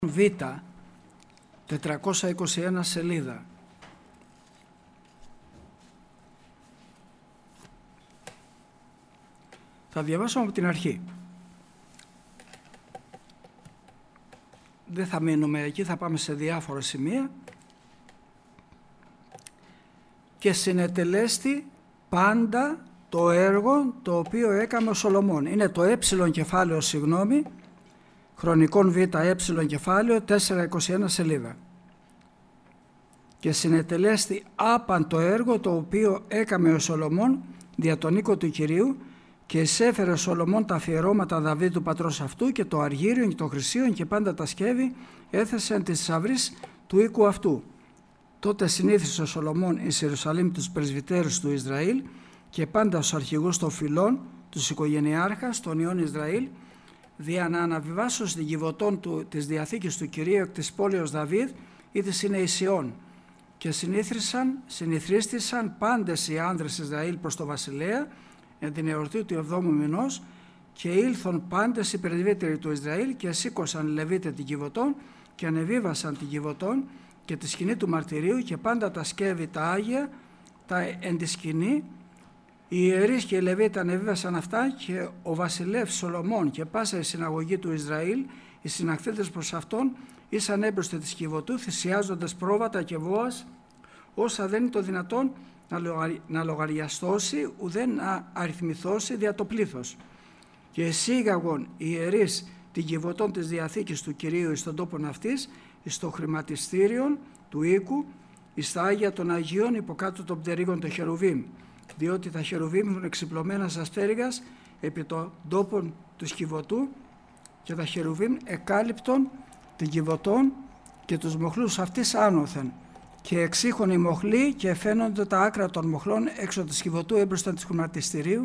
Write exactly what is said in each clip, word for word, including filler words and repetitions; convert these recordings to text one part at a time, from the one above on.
Β, τετρακόσια είκοσι ένα σελίδα. Θα διαβάσω από την αρχή. Δεν θα μείνουμε εκεί, θα πάμε σε διάφορα σημεία. Και συνετελέστη πάντα το έργο το οποίο έκαμε ο Σολομών. Είναι το ε κεφάλαιο, συγγνώμη, Χρονικών Β, ε κεφάλαιο, τετρακόσια είκοσι ένα σελίδα. Και συνετελέστη άπαν το έργο το οποίο έκαμε ο Σολομών δια τον οίκο του Κυρίου, και εισέφερε ο Σολομών τα αφιερώματα Δαβίδ του πατρός αυτού και το αργύριον και το χρυσίον και πάντα τα σκεύη έθεσεν τις θησαυρείς του οίκου αυτού. Τότε συνήθισε ο Σολομών εις Ιερουσαλήμ τους πρεσβυτέρους του Ισραήλ και πάντα τους αρχηγούς των φυλών, τους οικογενειάρχας των ιών Ισραήλ, δια να αναβιβάσουν στην κυβωτών του, της Διαθήκης του Κυρίου εκ της πόλεως Δαβίδ ή της Συνεησιών. Και συνήθρισαν, συνηθρίστησαν πάντες οι άνδρες Ισραήλ προς το βασιλέα εν την εορτή του εβδόμου μηνός, και ήλθον πάντες οι πρεσβύτεροι του Ισραήλ και σήκωσαν λεβίτε την κυβωτών και ανεβίβασαν την κυβωτών και τη σκηνή του μαρτυρίου και πάντα τα σκεύη τα Άγια τα εν τη σκηνή. Οι ιερείς και οι Λεβίτε ανεβίβασαν αυτά, και ο βασιλεύς Σολομών και πάσα η συναγωγή του Ισραήλ, οι συναχθέντες προς αυτόν, ήσαν έμπροστε της κυβωτού, θυσιάζοντας πρόβατα και βόας, όσα δεν είναι το δυνατόν να λογαριαστώσει, ουδέ να αριθμηθώσει δια το πλήθος. Και εισήγαγον οι ιερείς την κυβωτών της Διαθήκης του Κυρίου εις τον τόπον αυτής, εις το χρηματιστήριον του οίκου, εις τα Άγια των Αγίων υποκάτω των πτερύγων των Χερουβίμ, διότι τα Χερουβίμ ήμουν εξυπλωμένα σαν στέριγας επί των τόπων του κυβωτού, και τα Χερουβίμ εκάλυπτον την κυβωτών και τους μοχλούς αυτής άνωθεν, και εξήχων οι μοχλοί και φαίνονται τα άκρα των μοχλών έξω της κυβωτού έμπροστα της χρηματιστηρίου,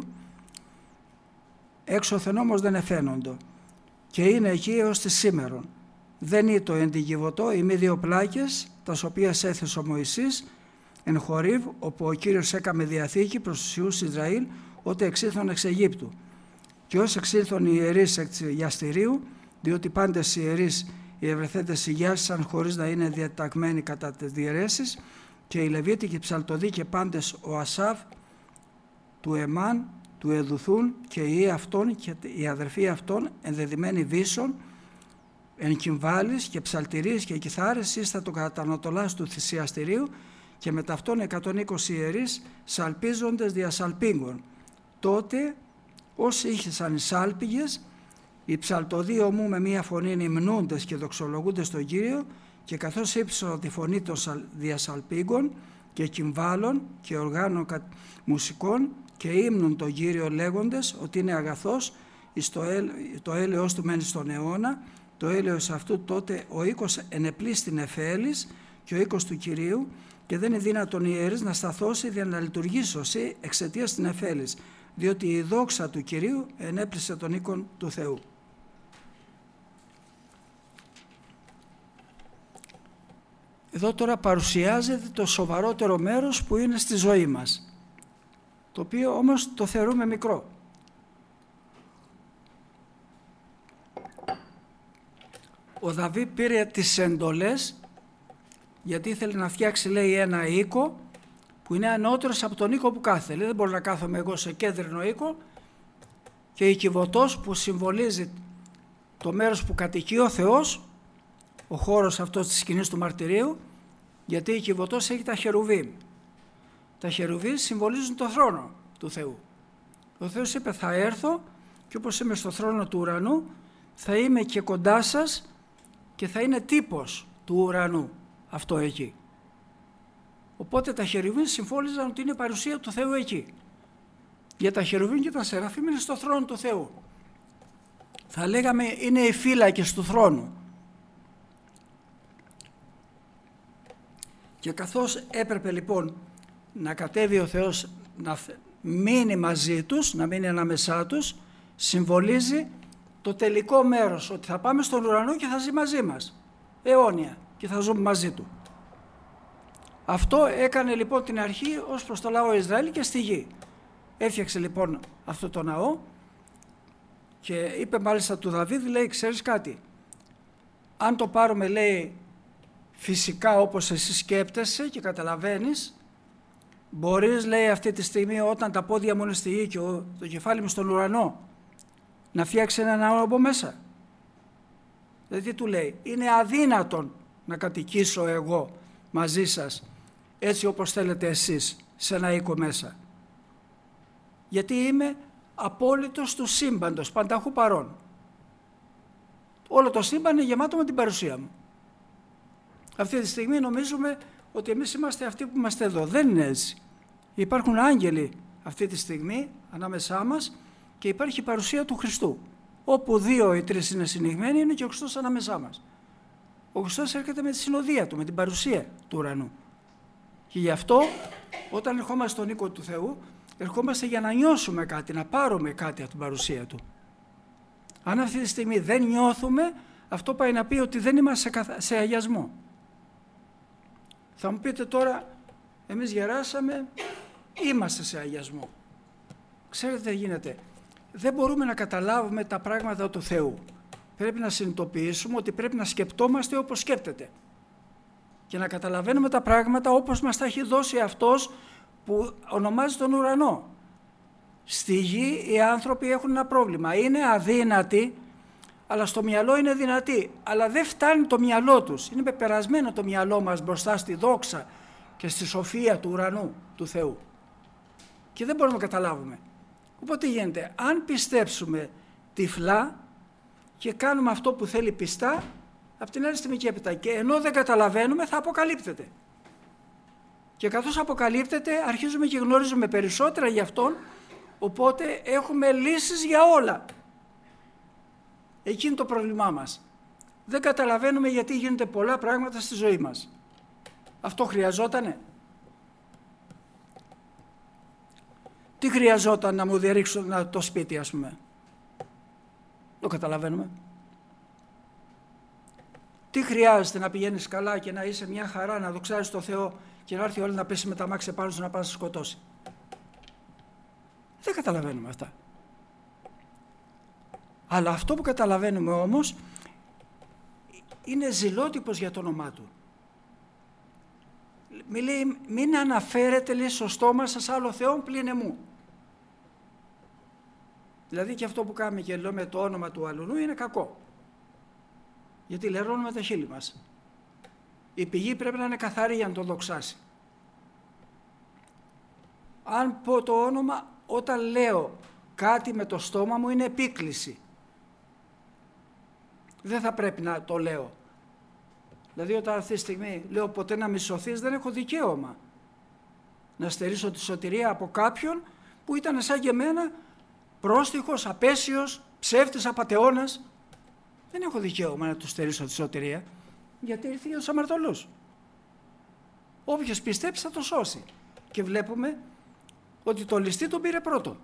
έξωθεν όμως δεν εφαίνοντο, και είναι εκεί έως τη σήμερον. Δεν ήτο εν την κυβωτό οι μη δύο πλάκες, τας οποίας έθεσε ο Μωυσής εν Χορίβ, όπου ο Κύριος έκαμε διαθήκη προς τους Ιούς Ισραήλ, ότε εξήλθον εξ Αιγύπτου. Και ως εξήλθον οι ιερείς εκ γιαστηρίου, διότι πάντες οι ιερείς οι ευρεθέντες ηγιάσισαν χωρίς να είναι διαταγμένοι κατά τις διαιρέσεις, και οι Λεβίτοι και οι ψαλτοδοί και πάντες ο Ασάβ, του Εμάν, του Εδουθούν και οι ιοί αυτών και οι αδερφοί αυτών ενδεδειμένοι βίσων, εν κυμβάλης και ψαλτηρίες και κιθάρες ήστα το κατανοτολάς του θυσιαστηρίου, και με ταυτόν εκατόν είκοσι ιερείς σαλπίζοντες δια σαλπίγγων. Τότε όσοι είχαν οι σάλπιγες, οι ψαλτοδοί ομού με μία φωνή υμνούντες και δοξολογούντες τον Κύριο, και καθώς ύψω τη φωνή των διασαλπίγγων και κυμβάλων και οργάνων μουσικών και ύμνουν τον Κύριο λέγοντες ότι είναι αγαθός εις το, έλ, το έλεος του μένει στον αιώνα, το έλεος αυτού τότε ο οίκος ενεπλίστην εφέλης και ο οίκος του Κυρίου, και δεν είναι δύνατον οι ιερείς να σταθώσει για να λειτουργήσει εξαιτίας την εφέλης, διότι η δόξα του Κυρίου ενέπλησε τον οίκον του Θεού. Εδώ τώρα παρουσιάζεται το σοβαρότερο μέρος που είναι στη ζωή μας, το οποίο όμως το θεωρούμε μικρό. Ο Δαβίδ πήρε τις εντολές, γιατί ήθελε να φτιάξει, λέει, ένα οίκο που είναι ανώτερος από τον οίκο που κάθεται. Λέει, δεν μπορώ να κάθομαι εγώ σε κέντρινο οίκο, και η κυβωτός που συμβολίζει το μέρος που κατοικεί ο Θεός, ο χώρος αυτός της σκηνής του μαρτυρίου, γιατί η κυβωτός έχει τα χερουβίμ. Τα χερουβίμ συμβολίζουν το θρόνο του Θεού. Ο Θεός είπε, θα έρθω και όπως είμαι στο θρόνο του ουρανού, θα είμαι και κοντά σας, και θα είναι τύπος του ουρανού αυτό εκεί. Οπότε τα χερουβίμ συμφώνησαν ότι είναι παρουσία του Θεού εκεί. Για τα χερουβίμ και τα σεραφείμ είναι στο θρόνο του Θεού. Θα λέγαμε είναι οι φύλακες του θρόνου. Και καθώς έπρεπε λοιπόν να κατέβει ο Θεός να μείνει μαζί τους, να μείνει ανάμεσά τους, συμβολίζει το τελικό μέρος, ότι θα πάμε στον ουρανό και θα ζει μαζί μας αιώνια και θα ζούμε μαζί του. Αυτό έκανε λοιπόν την αρχή ως προς το λαό Ισραήλ και στη γη. Έφτιαξε λοιπόν αυτό το ναό, και είπε μάλιστα του Δαβίδ, λέει, ξέρεις κάτι, αν το πάρουμε, λέει, φυσικά όπως εσύ σκέπτεσαι και καταλαβαίνεις, μπορείς, λέει, αυτή τη στιγμή όταν τα πόδια μου είναι στη γη και το κεφάλι μου στον ουρανό, να φτιάξει έναν άνθρωπο μέσα. Δηλαδή του λέει, είναι αδύνατον να κατοικήσω εγώ μαζί σας έτσι όπως θέλετε εσείς σε ένα οίκο μέσα. Γιατί είμαι απόλυτος του σύμπαντος, πανταχού παρών. Όλο το σύμπαν είναι γεμάτο με την παρουσία μου. Αυτή τη στιγμή νομίζουμε ότι εμείς είμαστε αυτοί που είμαστε εδώ. Δεν είναι έτσι. Υπάρχουν άγγελοι αυτή τη στιγμή ανάμεσά μας και υπάρχει η παρουσία του Χριστού. Όπου δύο ή τρεις είναι συνηγμένοι, είναι και ο Χριστός ανάμεσά μας. Ο Χριστός έρχεται με τη συνοδεία του, με την παρουσία του ουρανού. Και γι' αυτό όταν ερχόμαστε στον οίκο του Θεού, ερχόμαστε για να νιώσουμε κάτι, να πάρουμε κάτι από την παρουσία του. Αν αυτή τη στιγμή δεν νιώθουμε, αυτό πάει να πει ότι δεν είμαστε σε, καθα... σε αγιασμό. Θα μου πείτε τώρα, εμείς γεράσαμε, είμαστε σε αγιασμό. Ξέρετε τι γίνεται. Δεν μπορούμε να καταλάβουμε τα πράγματα του Θεού. Πρέπει να συνειδητοποιήσουμε ότι πρέπει να σκεπτόμαστε όπως σκέπτεται. Και να καταλαβαίνουμε τα πράγματα όπως μας τα έχει δώσει αυτός που ονομάζει τον ουρανό. Στη γη οι άνθρωποι έχουν ένα πρόβλημα. Είναι αδύνατοι, αλλά στο μυαλό είναι δυνατοί. Αλλά δεν φτάνει το μυαλό τους. Είναι πεπερασμένο το μυαλό μας μπροστά στη δόξα και στη σοφία του ουρανού, του Θεού. Και δεν μπορούμε να καταλάβουμε. Οπότε γίνεται, αν πιστέψουμε τυφλά και κάνουμε αυτό που θέλει πιστά, από την άλλη στιγμή και έπειτα. Και ενώ δεν καταλαβαίνουμε, θα αποκαλύπτεται. Και καθώς αποκαλύπτεται, αρχίζουμε και γνωρίζουμε περισσότερα για Αυτόν, οπότε έχουμε λύσεις για όλα. Εκεί είναι το πρόβλημά μας. Δεν καταλαβαίνουμε γιατί γίνονται πολλά πράγματα στη ζωή μας. Αυτό χρειαζότανε. Τι χρειαζόταν να μου διαρρήξουν το σπίτι, ας πούμε. Το καταλαβαίνουμε. Τι χρειάζεται να πηγαίνεις καλά και να είσαι μια χαρά, να δοξάζεις το Θεό και να έρθει όλοι να πέσει με τα μάξια πάνω σου να πας να σκοτώσει. Δεν καταλαβαίνουμε αυτά. Αλλά αυτό που καταλαβαίνουμε όμως είναι ζηλότυπος για το όνομά Του. Μην, λέει, μην αναφέρετε, λέει, στο στόμα σας άλλο Θεό πλην εμού. Δηλαδή και αυτό που κάνουμε και λέμε το όνομα του αλουνού είναι κακό. Γιατί λερώνουμε τα χείλη μας. Η πηγή πρέπει να είναι καθαρή για να το δοξάσει. Αν πω το όνομα, όταν λέω κάτι με το στόμα μου είναι επίκληση. Δεν θα πρέπει να το λέω. Δηλαδή όταν αυτή τη στιγμή λέω ποτέ να μη σωθείς, δεν έχω δικαίωμα να στερήσω τη σωτηρία από κάποιον που ήταν σαν και εμένα πρόστιχος, απέσιος, ψεύτης, απατεώνας. Δεν έχω δικαίωμα να του στερήσω τη σωτηρία, γιατί ήρθε για τους αμαρτωλούς. Όποιος πιστέψει θα το σώσει. Και βλέπουμε ότι το ληστή τον πήρε πρώτο.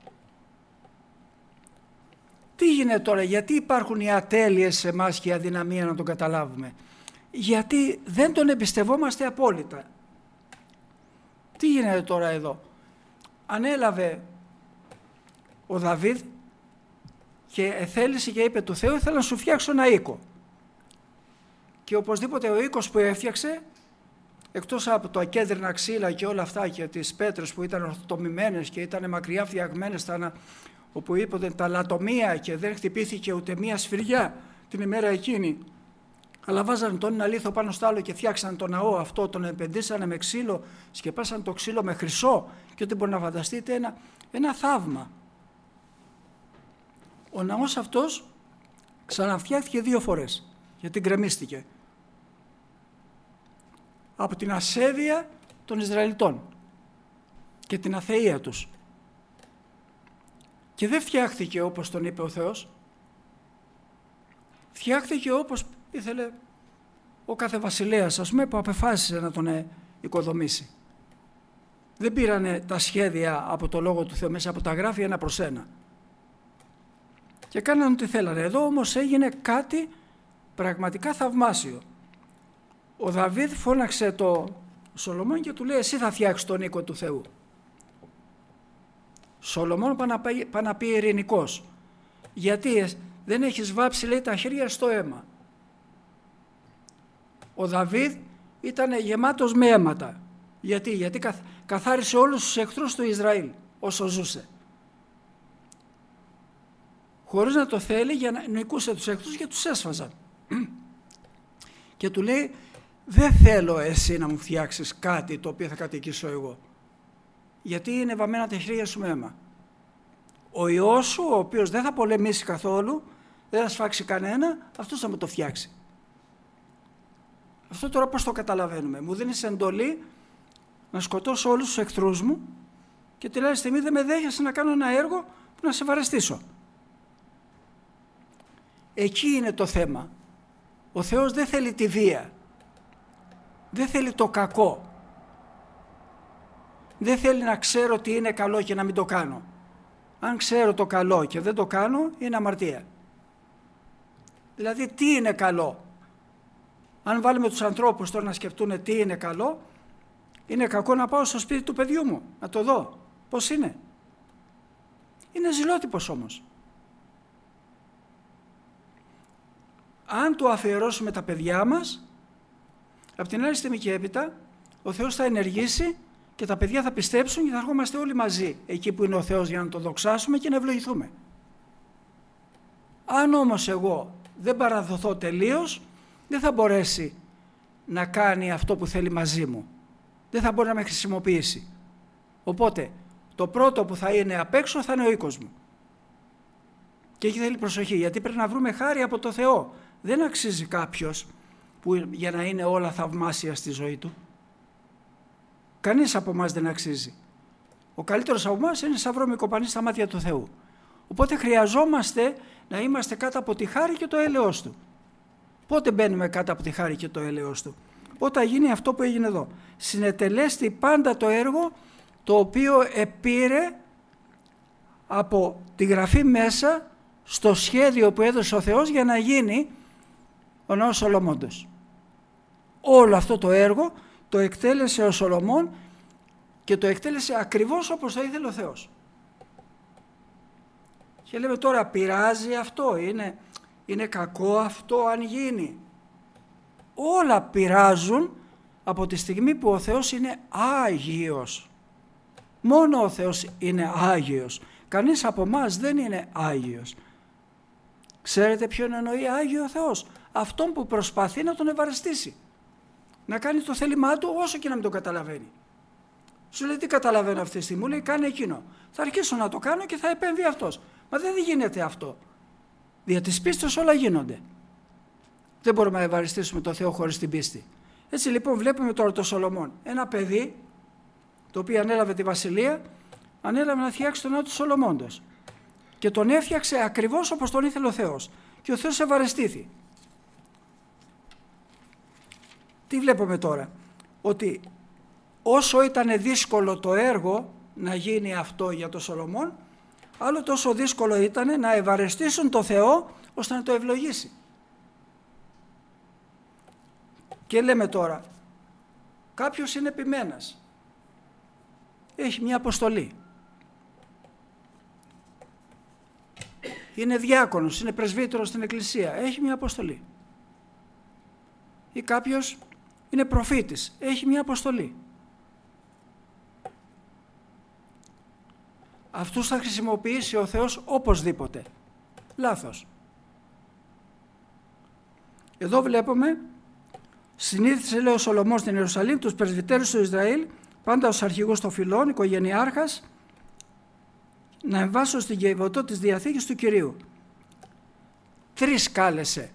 Τι γίνεται τώρα, γιατί υπάρχουν οι ατέλειες σε εμάς και η αδυναμία να τον καταλάβουμε. Γιατί δεν τον εμπιστευόμαστε απόλυτα. Τι γίνεται τώρα εδώ. Ανέλαβε ο Δαβίδ και εθέλησε και είπε του Θεού, ήθελα να σου φτιάξω ένα οίκο. Και οπωσδήποτε ο οίκος που έφτιαξε, εκτός από το ακέντρινα ξύλα και όλα αυτά και τις πέτρες που ήταν ορθοτομημένες και ήταν μακριά φτιαγμένες, όπου είπαν τα λατομεία και δεν χτυπήθηκε ούτε μία σφυριά την ημέρα εκείνη, αλλά βάζανε τον ένα λίθο πάνω στο άλλο και φτιάξαν τον ναό αυτό, τον επενδύσανε με ξύλο, σκεπάσαν το ξύλο με χρυσό και ό,τι μπορεί να φανταστείτε, ένα, ένα θαύμα. Ο ναός αυτός ξαναφτιάχθηκε δύο φορές, γιατί γκρεμίστηκε από την ασέβεια των Ισραηλιτών και την αθεία τους. Και δεν φτιάχθηκε όπως τον είπε ο Θεός, φτιάχθηκε όπως ήθελε ο κάθε βασιλέας, ας πούμε, που απεφάσισε να τον οικοδομήσει. Δεν πήρανε τα σχέδια από το Λόγο του Θεού, μέσα από τα γράφει ένα προς ένα. Και κάνανε ό,τι θέλανε. Εδώ όμως έγινε κάτι πραγματικά θαυμάσιο. Ο Δαβίδ φώναξε το Σολομών και του λέει, εσύ θα φτιάξεις τον οίκο του Θεού. Σολομών πάει να πει ειρηνικός. Γιατί δεν έχεις βάψει, λέει, τα χέρια στο αίμα. Ο Δαβίδ ήταν γεμάτος με αίματα. Γιατί, Γιατί καθάρισε όλους τους εχθρούς του Ισραήλ όσο ζούσε. Χωρίς να το θέλει, για να νικούσε τους εχθρούς και τους έσφαζαν. Και του λέει, δεν θέλω εσύ να μου φτιάξεις κάτι το οποίο θα κατοικήσω εγώ. Γιατί είναι βαμμένα τα χέρια σου με αίμα. Ο Υιός σου, ο οποίος δεν θα πολεμήσει καθόλου, δεν θα σφάξει κανένα, αυτός θα μου το φτιάξει. Αυτό τώρα πώς το καταλαβαίνουμε? Μου δίνεις εντολή να σκοτώσω όλους τους εχθρούς μου και την άλλη στιγμή δεν με δέχεσαι να κάνω ένα έργο που να σε βαρεστήσω. Εκεί είναι το θέμα. Ο Θεός δεν θέλει τη βία. Δεν θέλει το κακό. Δεν θέλει να ξέρω τι είναι καλό και να μην το κάνω. Αν ξέρω το καλό και δεν το κάνω, είναι αμαρτία. Δηλαδή, τι είναι καλό? Αν βάλουμε τους ανθρώπους τώρα να σκεφτούν τι είναι καλό, είναι κακό να πάω στο σπίτι του παιδιού μου, να το δω. Πώς είναι? Είναι ζηλότυπος όμως. Αν του αφιερώσουμε τα παιδιά μας, από την άλλη στιγμή και έπειτα, ο Θεός θα ενεργήσει και τα παιδιά θα πιστέψουν και θα ερχόμαστε όλοι μαζί εκεί που είναι ο Θεός για να το δοξάσουμε και να ευλογηθούμε. Αν όμως εγώ δεν παραδοθώ τελείως, δεν θα μπορέσει να κάνει αυτό που θέλει μαζί μου. Δεν θα μπορεί να με χρησιμοποιήσει. Οπότε, το πρώτο που θα είναι απ' έξω θα είναι ο οίκος μου. Και εκεί θέλει προσοχή, γιατί πρέπει να βρούμε χάρη από το Θεό. Δεν αξίζει κάποιος που για να είναι όλα θαυμάσια στη ζωή του. Κανείς από εμάς δεν αξίζει. Ο καλύτερος από εμάς είναι σαν βρώμικο στα μάτια του Θεού. Οπότε χρειαζόμαστε να είμαστε κάτω από τη χάρη και το έλεος Του. Πότε μπαίνουμε κάτω από τη χάρη και το έλεος Του? Όταν γίνει αυτό που έγινε εδώ. Συνετελέστη πάντα το έργο το οποίο επήρε από τη Γραφή μέσα στο σχέδιο που έδωσε ο Θεός για να γίνει ο ναός Σολομώντος. Όλο αυτό το έργο το εκτέλεσε ο Σολομών και το εκτέλεσε ακριβώς όπως το ήθελε ο Θεός. Και λέμε τώρα, πειράζει αυτό, είναι, είναι κακό αυτό αν γίνει? Όλα πειράζουν από τη στιγμή που ο Θεός είναι Άγιος. Μόνο ο Θεός είναι Άγιος. Κανείς από εμάς δεν είναι Άγιος. Ξέρετε ποιον εννοεί Άγιο ο Θεός? Αυτόν που προσπαθεί να τον ευαρεστήσει. Να κάνει το θέλημά του όσο και να μην το καταλαβαίνει. Σου λέει, τι καταλαβαίνω αυτή τη στιγμή? Μου λέει, κάνε εκείνο. Θα αρχίσω να το κάνω και θα επέμβει αυτός. Μα δεν γίνεται αυτό. Δια της πίστης όλα γίνονται. Δεν μπορούμε να ευαριστήσουμε τον Θεό χωρίς την πίστη. Έτσι λοιπόν βλέπουμε τώρα το Σολομών. Ένα παιδί το οποίο ανέλαβε τη βασιλεία, ανέλαβε να φτιάξει τον ναό του Σολομώντος. Και τον έφτιαξε ακριβώς όπως τον ήθελε ο Θεός. Και ο Θεός ευαρεστήθη. Τι βλέπουμε τώρα? Ότι όσο ήταν δύσκολο το έργο να γίνει αυτό για τον Σολομών, άλλο τόσο δύσκολο ήταν να ευαρεστήσουν το Θεό ώστε να το ευλογήσει. Και λέμε τώρα, κάποιος είναι επιμένας, έχει μια αποστολή, είναι διάκονος, είναι πρεσβύτερος στην εκκλησία, έχει μια αποστολή. Ή κάποιος είναι προφήτης, έχει μια αποστολή. Αυτούς θα χρησιμοποιήσει ο Θεός οπωσδήποτε. Λάθος. Εδώ βλέπουμε, συνήθισε, λέει ο Σολομών στην Ιερουσαλήμ, τους πρεσβυτέρους του Ισραήλ, πάντα ως αρχηγούς των φυλών, οικογενειάρχας, να εμβάσουν στην κεϊβωτό της Διαθήκης του Κυρίου. Τρεις κάλεσε.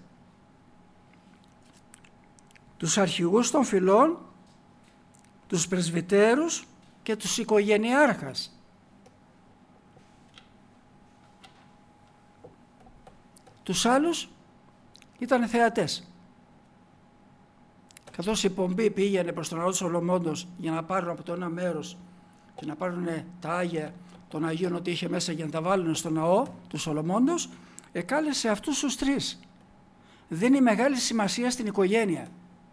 Τους αρχηγούς των φυλών, τους πρεσβυτέρους και τους οικογενειάρχας. Τους άλλους ήταν θεατές. Καθώς η πομπή πήγαινε προς τον ναό του Σολομώντος για να πάρουν από το ένα μέρος και να πάρουν τα Άγια των Αγίων ότι είχε μέσα για να τα βάλουν στο ναό του Σολομώντος, εκάλεσε αυτούς τους τρεις. Δίνει μεγάλη σημασία στην οικογένεια.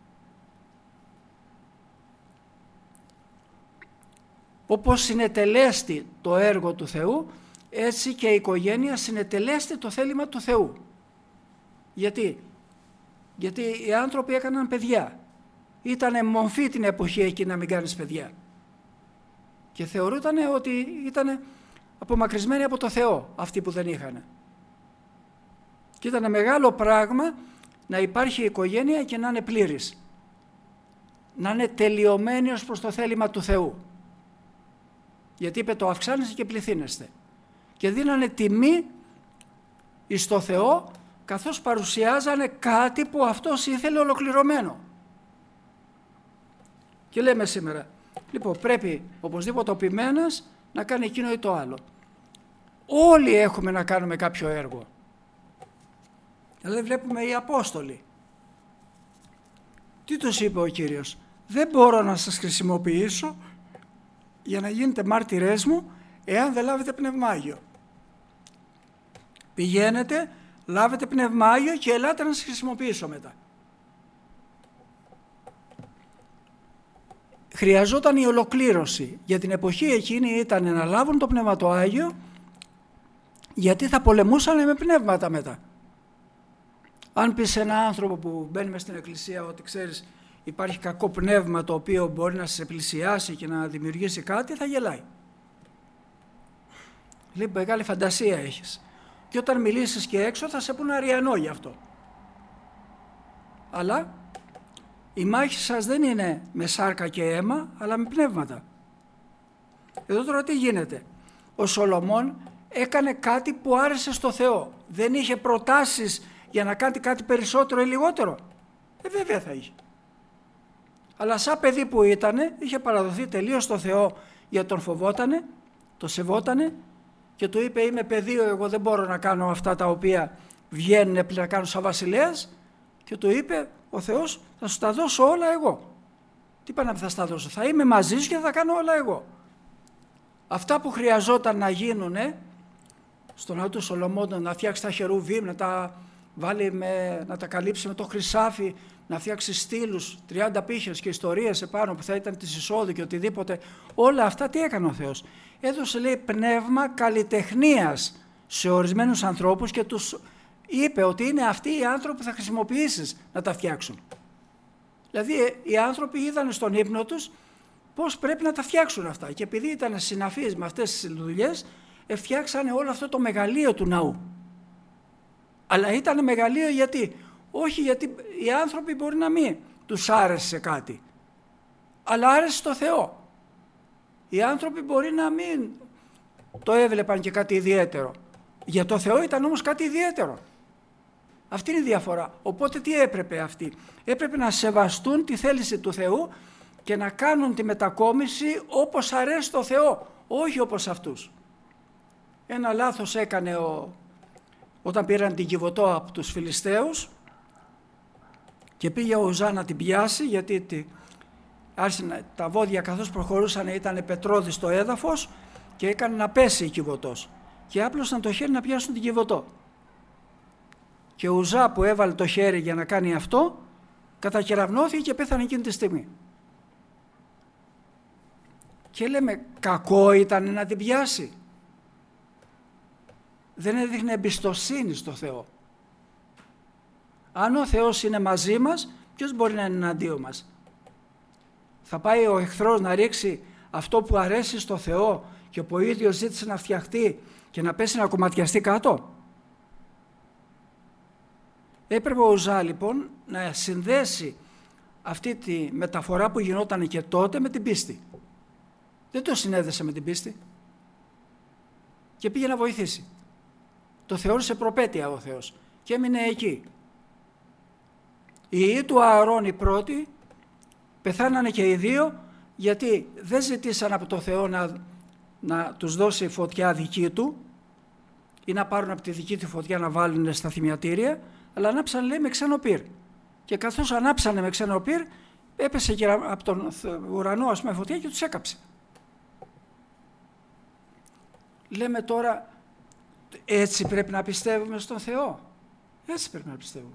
Όπως συνετελέστη το έργο του Θεού, έτσι και η οικογένεια συνετελέστη το θέλημα του Θεού. Γιατί? Γιατί οι άνθρωποι έκαναν παιδιά. Ήτανε μομφή την εποχή εκεί να μην κάνεις παιδιά. Και θεωρούταν ότι ήταν απομακρυσμένοι από το Θεό αυτοί που δεν είχαν. Και ήταν μεγάλο πράγμα να υπάρχει οικογένεια και να είναι πλήρης. Να είναι τελειωμένη ως προς το θέλημα του Θεού. Γιατί είπε το αυξάνεστε και πληθύνεστε. Και δίνανε τιμή εις το Θεό καθώς παρουσιάζανε κάτι που αυτός ήθελε ολοκληρωμένο. Και λέμε σήμερα, λοιπόν πρέπει οπωσδήποτε ο ποιμένας να κάνει εκείνο ή το άλλο. Όλοι έχουμε να κάνουμε κάποιο έργο. Δηλαδή βλέπουμε οι Απόστολοι. Τι τους είπε ο Κύριος? Δεν μπορώ να σας χρησιμοποιήσω για να γίνετε μάρτυρές μου εάν δεν λάβετε Πνεύμα Άγιο. Πηγαίνετε, λάβετε Πνεύμα Άγιο και ελάτε να σας χρησιμοποιήσω μετά. Χρειαζόταν η ολοκλήρωση. Για την εποχή εκείνη ήταν να λάβουν το Πνεύμα το Άγιο, γιατί θα πολεμούσαν με πνεύματα μετά. Αν πεις σε έναν άνθρωπο που μπαίνει μες στην εκκλησία ότι ξέρεις υπάρχει κακό πνεύμα το οποίο μπορεί να σε πλησιάσει και να δημιουργήσει κάτι, θα γελάει. Λέει μεγάλη φαντασία έχεις. Και όταν μιλήσεις και έξω θα σε πούνε αριανό γι' αυτό. Αλλά η μάχη σας δεν είναι με σάρκα και αίμα, αλλά με πνεύματα. Εδώ τώρα τι γίνεται? Ο Σολομών έκανε κάτι που άρεσε στο Θεό. Δεν είχε προτάσεις για να κάνει κάτι περισσότερο ή λιγότερο. Ε, βέβαια θα είχε. Αλλά σαν παιδί που ήτανε, είχε παραδοθεί τελείως στο Θεό, γιατί τον φοβότανε, το σεβότανε και του είπε είμαι παιδείο, εγώ δεν μπορώ να κάνω αυτά τα οποία βγαίνουν να κάνω σαν βασιλέας, και του είπε ο Θεός θα σου τα δώσω όλα εγώ. Τι είπα να θα στα δώσω? Θα είμαι μαζί σου και θα τα κάνω όλα εγώ. Αυτά που χρειαζόταν να γίνουν στον ναό του Σολομώντων, να φτιάξει τα χερουβίμ, να τα βάλει με, να τα καλύψει με το χρυσάφι, να φτιάξει στήλους, τριάντα πύχες και ιστορίες επάνω που θα ήταν της εισόδου και οτιδήποτε. Όλα αυτά τι έκανε ο Θεός? Έδωσε, λέει, πνεύμα καλλιτεχνίας σε ορισμένους ανθρώπους και τους είπε ότι είναι αυτοί οι άνθρωποι που θα χρησιμοποιήσεις να τα φτιάξουν. Δηλαδή οι άνθρωποι είδαν στον ύπνο τους πώς πρέπει να τα φτιάξουν αυτά και επειδή ήταν συναφείς με αυτές τις δουλειές φτιάξανε όλο αυτό το μεγαλείο του ναού. Αλλά ήταν μεγαλείο γιατί? Όχι γιατί οι άνθρωποι μπορεί να μην τους άρεσε κάτι, αλλά άρεσε στο Θεό. Οι άνθρωποι μπορεί να μην το έβλεπαν και κάτι ιδιαίτερο. Για το Θεό ήταν όμως κάτι ιδιαίτερο. Αυτή είναι η διαφορά. Οπότε τι έπρεπε αυτοί? Έπρεπε να σεβαστούν τη θέληση του Θεού και να κάνουν τη μετακόμιση όπως αρέσει στο Θεό, όχι όπως αυτούς. Ένα λάθος έκανε ο, όταν πήραν την Κιβωτό από τους Φιλιστέους και πήγε ο Ουζά να την πιάσει, γιατί τη, άρχισαν, τα βόδια καθώς προχωρούσαν ήταν πετρώδη στο έδαφος και έκανε να πέσει η Κιβωτός και άπλωσαν το χέρι να πιάσουν την Κιβωτό. Και ο Ουζά που έβαλε το χέρι για να κάνει αυτό κατακεραυνώθηκε και πέθανε εκείνη τη στιγμή. Και λέμε κακό ήταν να την πιάσει? Δεν έδειχνε εμπιστοσύνη στο Θεό. Αν ο Θεός είναι μαζί μας, ποιος μπορεί να είναι εναντίον μας? Θα πάει ο εχθρός να ρίξει αυτό που αρέσει στο Θεό και που ο ίδιος ζήτησε να φτιαχτεί και να πέσει να κομματιαστεί κάτω? Έπρεπε ο Ουζά λοιπόν να συνδέσει αυτή τη μεταφορά που γινόταν και τότε με την πίστη. Δεν το συνέδεσε με την πίστη και πήγε να βοηθήσει. Το θεώρησε προπέτεια ο Θεός και έμεινε εκεί. Οι ιοί του Ααρών οι πρώτοι πεθάνανε και οι δύο γιατί δεν ζητήσαν από το Θεό να, να τους δώσει φωτιά δική του ή να πάρουν από τη δική του φωτιά να βάλουν στα θυμιατήρια, αλλά ανάψανε, λέει, με ξένο πυρ. Και καθώς ανάψανε με ξένο πυρ, έπεσε και από τον ουρανό ας πούμε φωτιά και τους έκαψε. Λέμε τώρα, έτσι πρέπει να πιστεύουμε στον Θεό? Έτσι πρέπει να πιστεύουμε.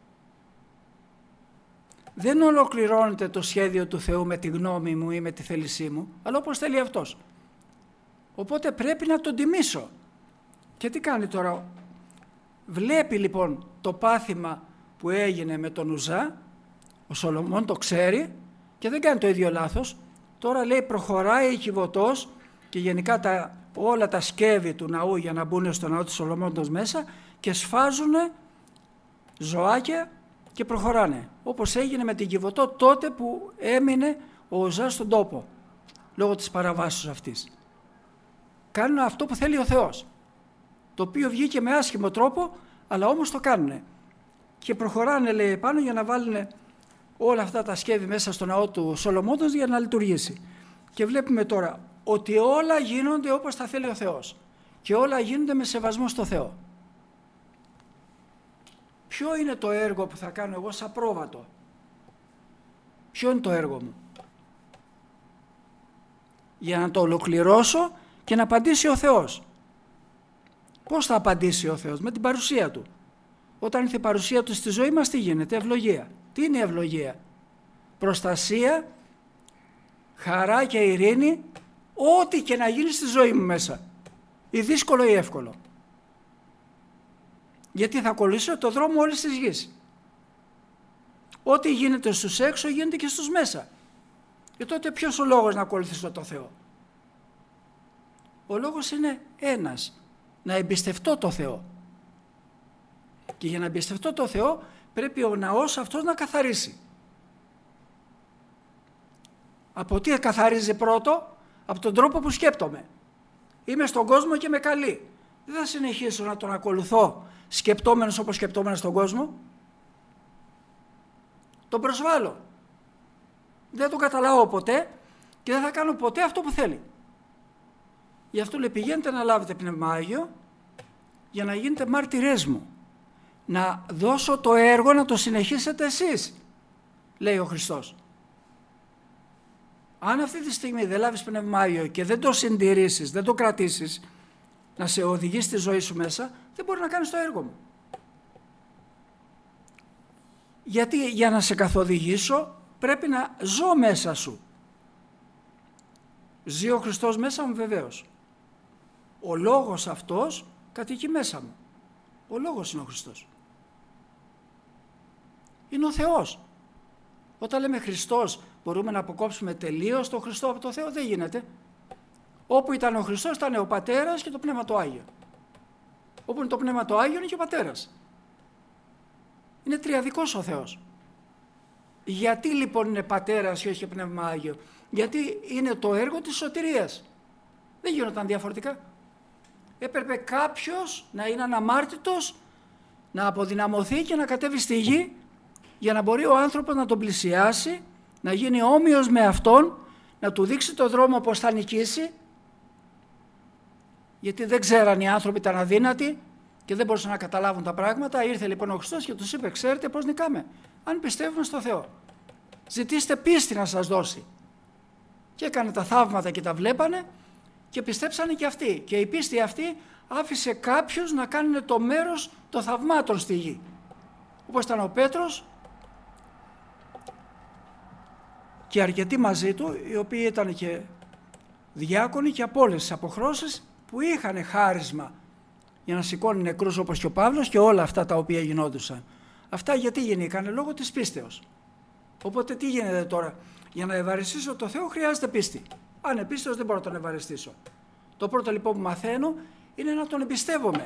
Δεν ολοκληρώνεται το σχέδιο του Θεού με τη γνώμη μου ή με τη θέλησή μου, αλλά όπως θέλει Αυτός. Οπότε πρέπει να τον τιμήσω. Και τι κάνει τώρα? Βλέπει λοιπόν το πάθημα που έγινε με τον Ουζά, ο Σολομών το ξέρει και δεν κάνει το ίδιο λάθος. Τώρα λέει προχωράει η Κιβωτός και γενικά τα, όλα τα σκεύη του ναού για να μπουν στο ναό του Σολομώντος μέσα και σφάζουν ζωάκια και προχωράνε. Όπως έγινε με την Κιβωτό τότε που έμεινε ο Ουζά στον τόπο λόγω της παραβάσεως αυτής. Κάνουν αυτό που θέλει ο Θεός, το οποίο βγήκε με άσχημο τρόπο, αλλά όμως το κάνουν. Και προχωράνε, λέει, πάνω για να βάλουν όλα αυτά τα σκεύη μέσα στο ναό του Σολομώντος για να λειτουργήσει. Και βλέπουμε τώρα ότι όλα γίνονται όπως τα θέλει ο Θεός και όλα γίνονται με σεβασμό στο Θεό. Ποιο είναι το έργο που θα κάνω εγώ σαν πρόβατο? Ποιο είναι το έργο μου? Για να το ολοκληρώσω και να απαντήσει ο Θεός. Πώς θα απαντήσει ο Θεός? Με την παρουσία Του. Όταν ήρθε η παρουσία Του στη ζωή μας, τι γίνεται? Ευλογία. Τι είναι η ευλογία? Προστασία, χαρά και ειρήνη, ό,τι και να γίνει στη ζωή μου μέσα. Ή δύσκολο ή εύκολο. Γιατί θα ακολουθήσω το δρόμο όλης της γης. Ό,τι γίνεται στους έξω γίνεται και στους μέσα. Και τότε ποιος ο λόγος να ακολουθήσω το Θεό? Ο λόγος είναι ένας. Να εμπιστευτώ το Θεό. Και για να εμπιστευτώ το Θεό πρέπει ο ναός αυτός να καθαρίσει. Από τι καθαρίζει πρώτο? Από τον τρόπο που σκέπτομαι. Είμαι στον κόσμο και με καλεί. Δεν θα συνεχίσω να τον ακολουθώ σκεπτόμενος όπως σκεπτόμενος στον κόσμο. Τον προσβάλλω. Δεν τον καταλάβω ποτέ και δεν θα κάνω ποτέ αυτό που θέλει. Γι' αυτό λέει πηγαίνετε να λάβετε Πνεύμα Άγιο για να γίνετε μάρτυρές μου. Να δώσω το έργο να το συνεχίσετε εσείς, λέει ο Χριστός. Αν αυτή τη στιγμή δεν λάβεις Πνεύμα Άγιο και δεν το συντηρήσεις, δεν το κρατήσεις, να σε οδηγήσει στη ζωή σου μέσα, δεν μπορεί να κάνεις το έργο μου. Γιατί για να σε καθοδηγήσω πρέπει να ζω μέσα σου. Ζει ο Χριστός μέσα μου, βεβαίως. Ο λόγος αυτός κατοικεί μέσα μου. Ο λόγος είναι ο Χριστός. Είναι ο Θεός. Όταν λέμε Χριστός, μπορούμε να αποκόψουμε τελείως τον Χριστό από το Θεό? Δεν γίνεται. Όπου ήταν ο Χριστός ήταν ο Πατέρας και το Πνεύμα το Άγιο. Όπου είναι το Πνεύμα το Άγιο είναι και ο Πατέρας. Είναι τριαδικός ο Θεός. Γιατί λοιπόν είναι Πατέρας και όχι Πνεύμα Άγιο? Γιατί είναι το έργο της σωτηρίας. Δεν γίνονταν διαφορετικά. Έπρεπε κάποιος να είναι αναμάρτητος, να αποδυναμωθεί και να κατέβει στη γη για να μπορεί ο άνθρωπος να τον πλησιάσει, να γίνει όμοιος με αυτόν, να του δείξει το δρόμο πώς θα νικήσει, γιατί δεν ξέραν οι άνθρωποι, ήταν αδύνατοι και δεν μπορούσαν να καταλάβουν τα πράγματα. Ήρθε λοιπόν ο Χριστός και τους είπε, ξέρετε πώς νικάμε? Αν πιστεύουν στο Θεό. Ζητήστε πίστη να σας δώσει. Και έκανε τα θαύματα και τα βλέπανε και πιστέψανε και αυτοί. Και η πίστη αυτή άφησε κάποιους να κάνουν το μέρος των θαυμάτων στη γη. Όπως ήταν ο Πέτρος και αρκετοί μαζί του, οι οποίοι ήταν και διάκονοι και από όλες τις αποχρώσεις που είχαν χάρισμα για να σηκώνουν νεκρούς όπως και ο Παύλος και όλα αυτά τα οποία γινόντουσαν. Αυτά γιατί γεννήκανε? Λόγω της πίστεως. Οπότε τι γίνεται τώρα? Για να ευαριστήσω το Θεό χρειάζεται πίστη. Αν είναι πίστεως δεν μπορώ να τον ευαριστήσω. Το πρώτο λοιπόν που μαθαίνω είναι να τον εμπιστεύομαι.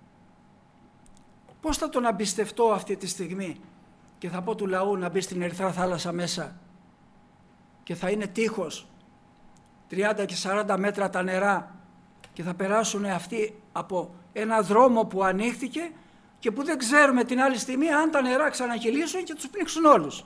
Πώς θα τον εμπιστευτώ αυτή τη στιγμή και θα πω του λαού να μπει στην Ερυθρά θάλασσα μέσα και θα είναι τείχος τριάντα και σαράντα μέτρα τα νερά και θα περάσουν αυτοί από ένα δρόμο που ανοίχθηκε και που δεν ξέρουμε την άλλη στιγμή αν τα νερά ξανακυλήσουν και τους πνίξουν όλους.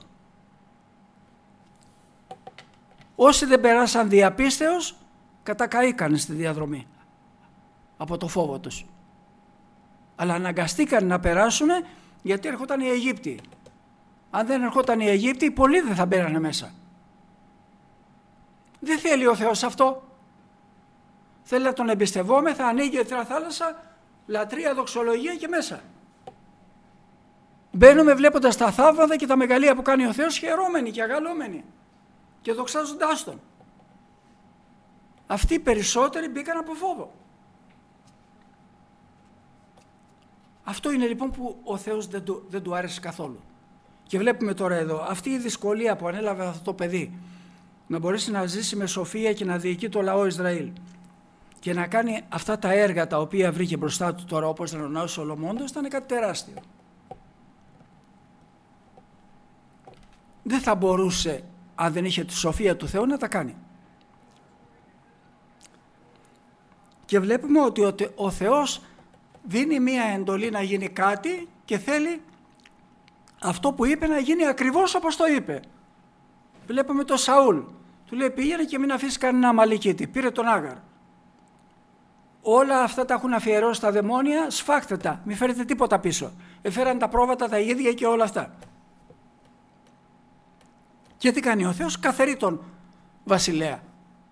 Όσοι δεν περάσαν διαπίστεως κατακαήκαν στη διαδρομή από το φόβο τους. Αλλά αναγκαστήκαν να περάσουν γιατί έρχονταν οι Αιγύπτιοι. Αν δεν ερχόταν οι Αιγύπτιοι, πολλοί δεν θα μπαίνανε μέσα. Δεν θέλει ο Θεός αυτό. Θέλει να τον εμπιστευόμεθα, ανοίγει η Ερυθρά θάλασσα, λατρεία, δοξολογία και μέσα. Μπαίνουμε βλέποντας τα θαύματα και τα μεγαλεία που κάνει ο Θεός, χαιρόμενοι και αγαλόμενοι και δοξάζοντάς Τον. Αυτοί οι περισσότεροι μπήκαν από φόβο. Αυτό είναι λοιπόν που ο Θεός δεν του, δεν του άρεσε καθόλου. Και βλέπουμε τώρα εδώ, αυτή η δυσκολία που ανέλαβε αυτό το παιδί, να μπορέσει να ζήσει με σοφία και να διοικεί το λαό Ισραήλ και να κάνει αυτά τα έργα τα οποία βρήκε μπροστά του τώρα, όπως ήταν ο ναός Σολομώντος, ήταν κάτι τεράστιο. Δεν θα μπορούσε, αν δεν είχε τη σοφία του Θεού, να τα κάνει. Και βλέπουμε ότι ο, ο Θεός δίνει μία εντολή να γίνει κάτι και θέλει αυτό που είπε να γίνει ακριβώς όπως το είπε. Βλέπουμε τον Σαούλ. Του λέει πήγαινε και μην αφήσει κανένα Αμαλικίτη. Πήρε τον Άγαρ. Όλα αυτά τα έχουν αφιερώσει τα δαιμόνια, σφάχτε τα. Μην φέρετε τίποτα πίσω. Εφέραν τα πρόβατα τα ίδια και όλα αυτά. Και τι κάνει ο Θεός? Καθαρεί τον βασιλέα.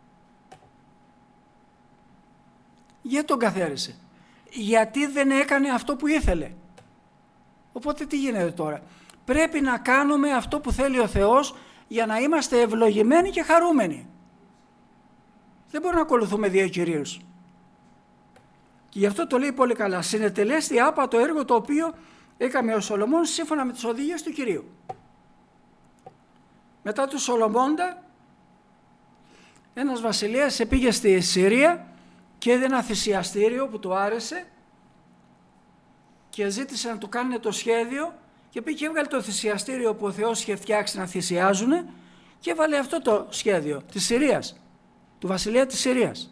Γιατί τον καθαίρεσε? Γιατί δεν έκανε αυτό που ήθελε. Οπότε τι γίνεται τώρα? Πρέπει να κάνουμε αυτό που θέλει ο Θεός για να είμαστε ευλογημένοι και χαρούμενοι. Δεν μπορούμε να ακολουθούμε δύο κυρίους. Και γι' αυτό το λέει πολύ καλά. Συνετελέστη άπα το έργο το οποίο έκαμε ο Σολομών σύμφωνα με τις οδηγίες του Κυρίου. Μετά του Σολομώντα, ένας βασιλέας πήγε στη Συρία και είδε ένα θυσιαστήριο που του άρεσε και ζήτησε να του κάνουν το σχέδιο και πήγε και έβγαλε το θυσιαστήριο που ο Θεός είχε φτιάξει να θυσιάζουν και έβαλε αυτό το σχέδιο της Συρίας, του βασιλέα της Συρίας.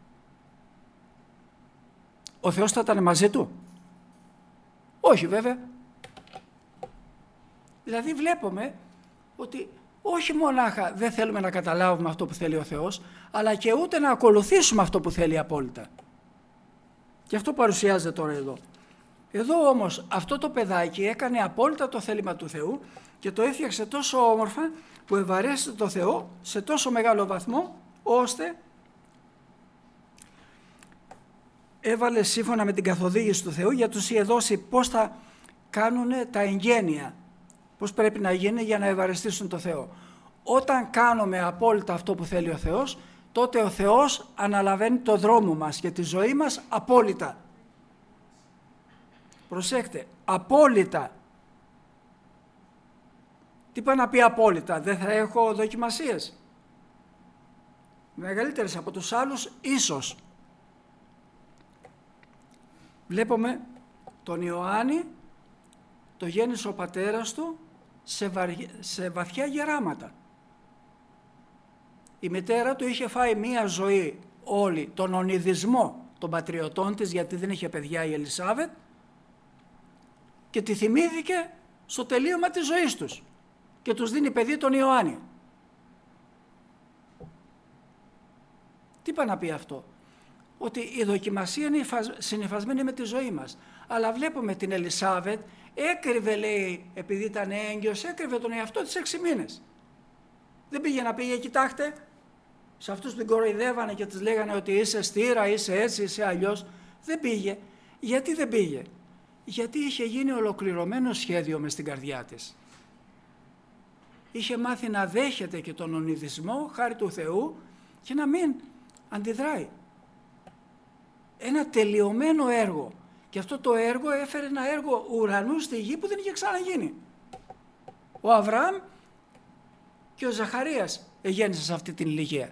Ο Θεός θα ήταν μαζί του? Όχι βέβαια. Δηλαδή βλέπουμε ότι όχι μονάχα δεν θέλουμε να καταλάβουμε αυτό που θέλει ο Θεός, αλλά και ούτε να ακολουθήσουμε αυτό που θέλει απόλυτα. Και αυτό παρουσιάζεται τώρα εδώ. Εδώ όμως αυτό το παιδάκι έκανε απόλυτα το θέλημα του Θεού και το έφτιαξε τόσο όμορφα που ευαρέστησε το Θεό σε τόσο μεγάλο βαθμό, ώστε έβαλε σύμφωνα με την καθοδήγηση του Θεού, για τους είχε δώσει πώς θα κάνουν τα εγγένεια, πώς πρέπει να γίνει για να ευαρεστήσουν το Θεό. Όταν κάνουμε απόλυτα αυτό που θέλει ο Θεός, τότε ο Θεός αναλαβαίνει το δρόμο μας και τη ζωή μας απόλυτα. Προσέξτε, απόλυτα. Τι πάει να πει απόλυτα? Δεν θα έχω δοκιμασίες? Μεγαλύτερες από τους άλλους ίσως. Βλέπουμε τον Ιωάννη, το γέννησε ο πατέρας του σε, βαρι... σε βαθιά γεράματα. Η μητέρα του είχε φάει μία ζωή όλη, τον ονειδισμό των πατριωτών της, γιατί δεν είχε παιδιά η Ελισάβετ, και τη θυμήθηκε στο τελείωμα της ζωής τους και τους δίνει παιδί τον Ιωάννη. Τι πάει να πει αυτό? Ότι η δοκιμασία είναι συνυφασμένη με τη ζωή μας. Αλλά βλέπουμε την Ελισάβετ, έκρυβε, λέει, επειδή ήταν έγκυος, έκρυβε τον εαυτό της έξι μήνες. Δεν πήγε να πει, κοιτάξτε, σε αυτούς που την κοροϊδεύανε και τις λέγανε ότι είσαι στήρα, είσαι έτσι, είσαι αλλιώς. Δεν πήγε. Γιατί δεν πήγε? Γιατί είχε γίνει ολοκληρωμένο σχέδιο μες στην καρδιά της. Είχε μάθει να δέχεται και τον ονειδισμό, χάρη του Θεού, και να μην αντιδράει. Ένα τελειωμένο έργο. Και αυτό το έργο έφερε ένα έργο ουρανού στη γη που δεν είχε ξαναγίνει. Ο Αβραάμ και ο Ζαχαρίας εγέννησε σε αυτή την ηλικία.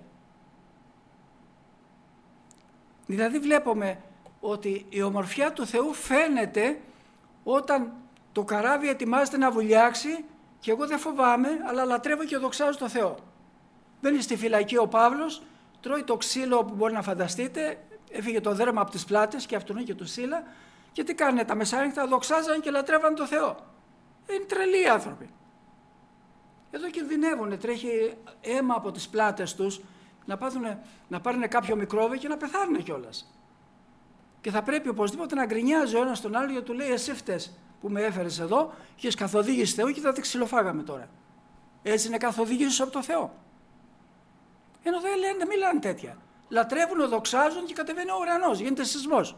Δηλαδή βλέπουμε ότι η ομορφιά του Θεού φαίνεται όταν το καράβι ετοιμάζεται να βουλιάξει και εγώ δεν φοβάμαι, αλλά λατρεύω και δοξάζω το Θεό. Μπαίνει στη φυλακή ο Παύλος, τρώει το ξύλο που μπορεί να φανταστείτε, έφυγε το δέρμα από τις πλάτες και αυτόν και του Σίλα, και τι κάνανε τα μεσάνυχτα? Δοξάζαν και λατρεύαν το Θεό. Είναι τρελοί άνθρωποι. Εδώ κινδυνεύουν, τρέχει αίμα από τις πλάτες τους, να, πάθουν, να πάρουν κάποιο μικρόβιο και να πεθάνουν κιόλας. Και θα πρέπει οπωσδήποτε να γκρινιάζει ο ένας τον άλλο, γιατί του λέει, εσύ φταίς που με έφερες εδώ, είχες καθοδήγηση Θεού και θα τη ξυλοφάγαμε τώρα. Έτσι είναι καθοδήγηση από το Θεό. Ενώ δεν λένε, μιλάνε τέτοια. Λατρεύουν, δοξάζουν και κατεβαίνει ο ουρανός, γίνεται σεισμός.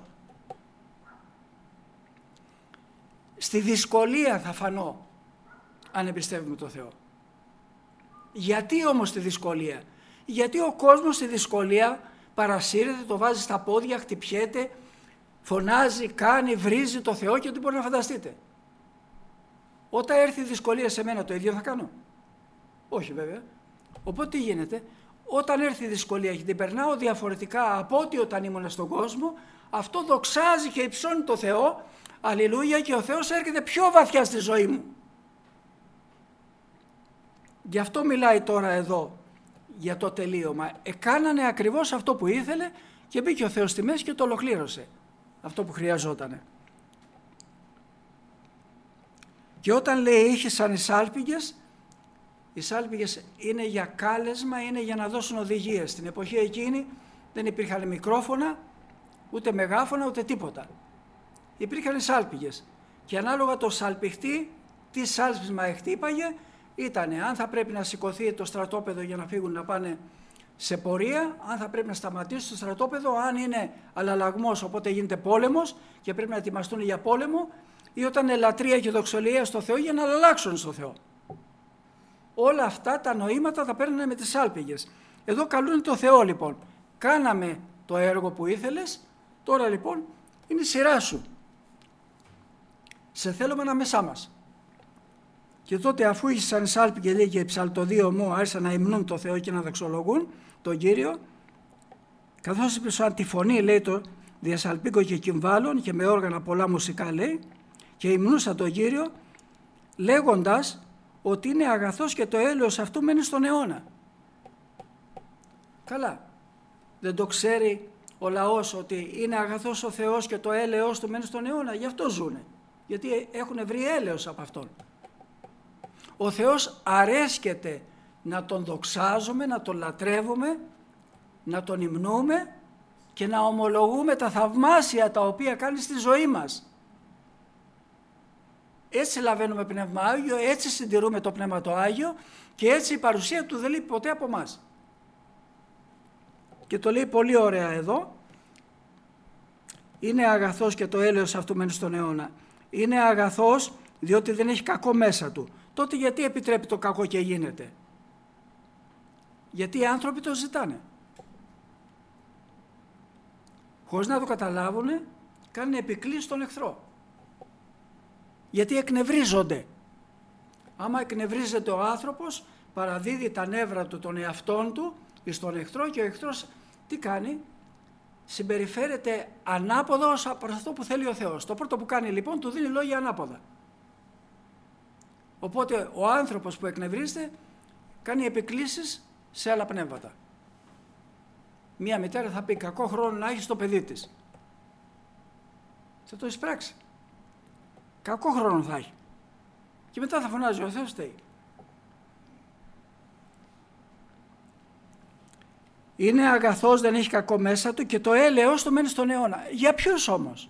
Στη δυσκολία θα φανώ αν εμπιστεύουμε το Θεό. Γιατί όμως στη δυσκολία? Γιατί ο κόσμος στη δυσκολία παρασύρεται, το βάζει στα πόδια, χτυπιέται, φωνάζει, κάνει, βρίζει το Θεό και ό,τι μπορεί να φανταστείτε. Όταν έρθει η δυσκολία σε μένα, το ίδιο θα κάνω? Όχι βέβαια. Οπότε τι γίνεται? Όταν έρθει η δυσκολία και την περνάω διαφορετικά από ό,τι όταν ήμουν στον κόσμο, αυτό δοξάζει και υψώνει το Θεό, αλληλούια, και ο Θεός έρχεται πιο βαθιά στη ζωή μου. Γι' αυτό μιλάει τώρα εδώ για το τελείωμα. Εκάνανε ακριβώς αυτό που ήθελε και μπήκε ο Θεός στη μέση και το ολοκλήρωσε αυτό που χρειαζότανε. Και όταν λέει ήχησαν οι σάλπιγγες, οι σάλπιγγες είναι για κάλεσμα, είναι για να δώσουν οδηγίες. Στην εποχή εκείνη δεν υπήρχαν μικρόφωνα, ούτε μεγάφωνα, ούτε τίποτα. Υπήρχαν οι σάλπιγγες και ανάλογα το σαλπιχτή, τι σάλπισμα χτύπαγε, ήτανε αν θα πρέπει να σηκωθεί το στρατόπεδο για να φύγουν να πάνε σε πορεία, αν θα πρέπει να σταματήσει το στρατόπεδο, αν είναι αλλαλαγμός, οπότε γίνεται πόλεμος και πρέπει να ετοιμαστούν για πόλεμο, ή όταν είναι λατρεία και δοξολογία στο Θεό για να αλλάξουν στο Θεό. Όλα αυτά τα νοήματα τα παίρνουν με τις σάλπιγγες. Εδώ καλούν το Θεό λοιπόν. Κάναμε το έργο που ήθελες, τώρα λοιπόν είναι η σειρά σου. Σε θέλουμε ανάμεσά μας. Και τότε αφού είχε σαν σάλπιγγες, λέει, και οι ψαλτοδοί μου άρχισαν να υμνούν το Θεό και να δοξολογούν τον Κύριο, καθώς υπήρξαν τη φωνή, λέει, το διασαλπίκο και κυμβάλων και με όργανα πολλά μουσικά, λέει, και υμνούσαν τον Κύριο λέγοντας ότι είναι αγαθός και το έλεος αυτού μένει στον αιώνα. Καλά, δεν το ξέρει ο λαός ότι είναι αγαθός ο Θεός και το έλεος του μένει στον αιώνα? Γι' αυτό ζουνε, γιατί έχουν βρει έλεος από Αυτόν. Ο Θεός αρέσκεται να Τον δοξάζουμε, να Τον λατρεύουμε, να Τον υμνούμε και να ομολογούμε τα θαυμάσια τα οποία κάνει στη ζωή μας. Έτσι λαβαίνουμε Πνεύμα Άγιο, έτσι συντηρούμε το Πνεύμα το Άγιο και έτσι η παρουσία Του δεν λείπει ποτέ από μας. Και το λέει πολύ ωραία εδώ. Είναι αγαθός και το έλεος αυτού μένει στον αιώνα. Είναι αγαθός διότι δεν έχει κακό μέσα του. Τότε γιατί επιτρέπει το κακό και γίνεται? Γιατί οι άνθρωποι το ζητάνε. Χωρίς να το καταλάβουν, κάνουν επικλήσεις στον εχθρό. Γιατί εκνευρίζονται. Άμα εκνευρίζεται ο άνθρωπος, παραδίδει τα νεύρα του, των εαυτών του, στον εχθρό, και ο εχθρός τι κάνει? Συμπεριφέρεται ανάποδα από αυτό που θέλει ο Θεός. Το πρώτο που κάνει λοιπόν, του δίνει λόγια ανάποδα. Οπότε ο άνθρωπος που εκνευρίζεται κάνει επικλήσεις σε άλλα πνεύματα. Μία μητέρα θα πει κακό χρόνο να έχει στο παιδί της. Θα το εισπράξει. Κακό χρόνο θα έχει. Και μετά θα φωνάζει ο Θεός φταίει. Είναι αγαθός, δεν έχει κακό μέσα του και το έλεος του μένει στον αιώνα. Για ποιους όμως?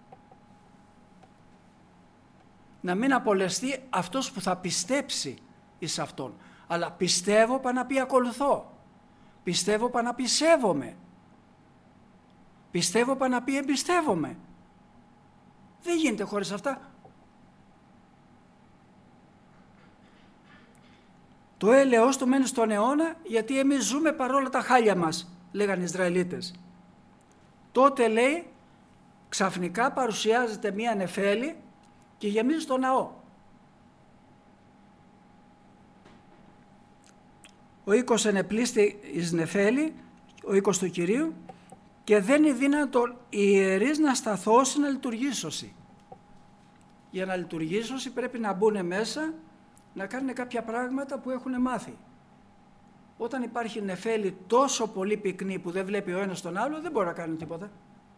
Να μην απολεστεί αυτός που θα πιστέψει εις Αυτόν. Αλλά πιστεύω πά να πει ακολουθώ. Πιστεύω πά να πει σέβομαι. Πιστεύω πά να πει εμπιστεύομαι. Δεν γίνεται χωρίς αυτά. Το έλεος του μένει στον αιώνα γιατί εμείς ζούμε παρόλα τα χάλια μας, λέγανε οι Ισραηλίτες. Τότε, λέει, ξαφνικά παρουσιάζεται μία νεφέλη και γεμίζει το ναό. Ο οίκος ενεπλήστη εις νεφέλη, ο οίκος του Κυρίου, και δεν είναι δυνατόν οι ιερείς να σταθώσει να λειτουργήσωση. Για να λειτουργήσωση πρέπει να μπουν μέσα, να κάνουν κάποια πράγματα που έχουν μάθει. Όταν υπάρχει νεφέλη τόσο πολύ πυκνή που δεν βλέπει ο ένας τον άλλο, δεν μπορεί να κάνει τίποτα.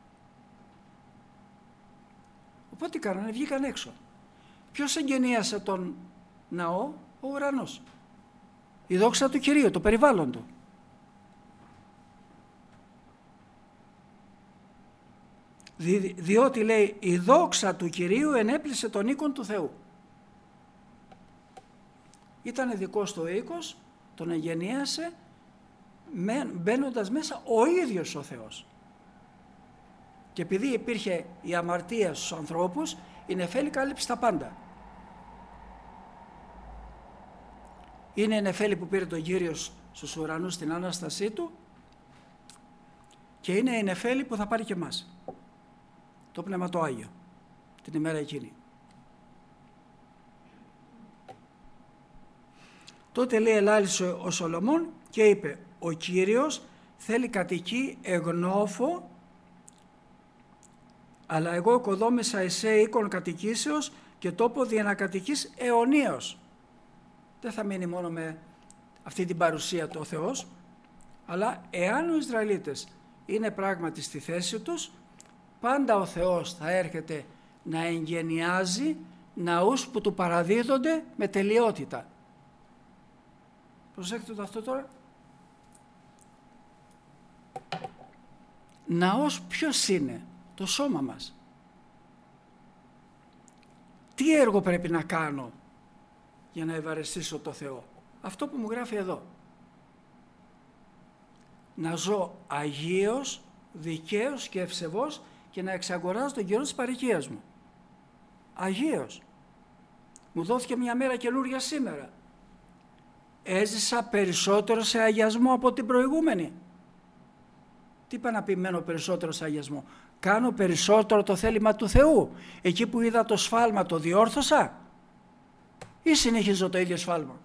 Οπότε τι κάνανε? Βγήκαν έξω. Ποιος εγγενίασε τον ναό? Ο ουρανός. Η δόξα του Κυρίου, το περιβάλλον του. Δι, διότι, λέει, η δόξα του Κυρίου ενέπλησε τον οίκον του Θεού. Ήταν δικός του οίκος, τον εγγενίασε, μπαίνοντας μέσα ο ίδιος ο Θεός. Και επειδή υπήρχε η αμαρτία στους ανθρώπους, η νεφέλη κάλυψε τα πάντα. Είναι η νεφέλη που πήρε τον Κύριο στους ουρανούς στην Ανάστασή Του και είναι η νεφέλη που θα πάρει και εμάς. το Πνεύμα το Άγιο την ημέρα εκείνη. Τότε λέει ελάλησε ο Σολομών και είπε ο Κύριος θέλει κατοικεί εγνώφο, αλλά εγώ οικοδόμησα εσέ οίκον κατοικήσεως και τόπο δια να κατοικείς αιωνίως. Δεν θα μείνει μόνο με αυτή την παρουσία του ο Θεός, αλλά εάν οι Ισραηλίτες είναι πράγματι στη θέση τους, πάντα ο Θεός θα έρχεται να εγγενιάζει ναούς που του παραδίδονται με τελειότητα. Προσέξτε το αυτό τώρα. Ναός ποιος είναι? Το σώμα μας. Τι έργο πρέπει να κάνω για να ευαρεστήσω το Θεό? Αυτό που μου γράφει εδώ. Να ζω αγίος, δικαίος και ευσεβός και να εξαγοράζω τον καιρό της παροικίας μου. Αγίος. Μου δόθηκε μια μέρα καινούργια σήμερα. Έζησα περισσότερο σε αγιασμό από την προηγούμενη. Τι είπα να πει μένω περισσότερο σε αγιασμό? Κάνω περισσότερο το θέλημα του Θεού. Εκεί που είδα το σφάλμα το διόρθωσα ή συνεχίζω το ίδιο σφάλμα?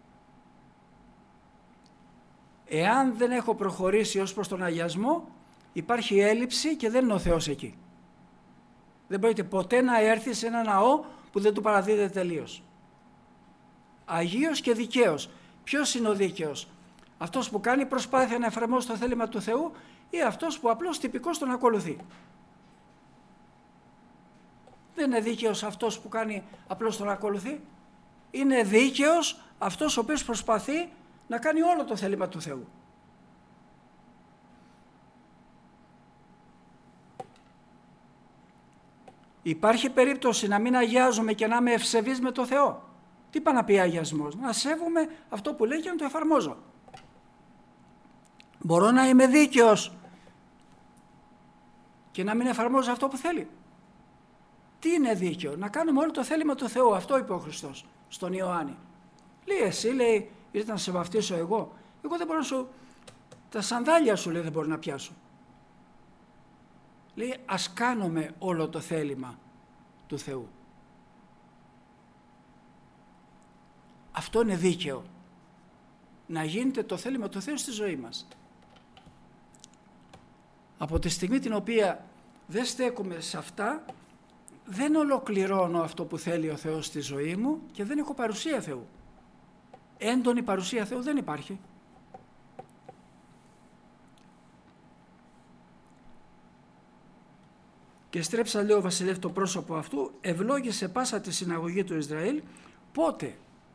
Εάν δεν έχω προχωρήσει ως προς τον αγιασμό, υπάρχει έλλειψη και δεν είναι ο Θεός εκεί. Δεν μπορείτε ποτέ να έρθει σε ένα ναό που δεν του παραδίδεται τελείως. Αγίος και δικαίος. Ποιος είναι ο δίκαιος? Αυτός που κάνει προσπάθεια να εφαρμόσει το θέλημα του Θεού ή αυτός που απλώς τυπικώς τον ακολουθεί? Δεν είναι δίκαιος αυτός που κάνει απλώς τον ακολουθεί. Είναι δίκαιος αυτός ο οποίος προσπαθεί να κάνει όλο το θέλημα του Θεού. Υπάρχει περίπτωση να μην αγιάζομαι και να είμαι ευσεβής με το Θεό? Τι πάει να πει αγιασμός? Να σέβομαι αυτό που λέει και να το εφαρμόζω. Μπορώ να είμαι δίκαιος και να μην εφαρμόζω αυτό που θέλει? Τι είναι δίκαιο? Να κάνουμε όλο το θέλημα του Θεού. Αυτό είπε ο Χριστός στον Ιωάννη. Λέει εσύ, λέει, ήρθα να σε βαφτίσω εγώ. Εγώ δεν μπορώ να σου, τα σανδάλια σου λέει δεν μπορώ να πιάσω. Λέει ας κάνουμε όλο το θέλημα του Θεού. Αυτό είναι δίκαιο. Να γίνεται το θέλημα του Θεού στη ζωή μας. Από τη στιγμή την οποία δεν στέκομαι σε αυτά, δεν ολοκληρώνω αυτό που θέλει ο Θεός στη ζωή μου και δεν έχω παρουσία Θεού. Έντονη παρουσία Θεού δεν υπάρχει. Και στρέψα, λέει ο βασιλεύ, το πρόσωπο αυτού, ευλόγησε πάσα τη συναγωγή του Ισραήλ. Πότε?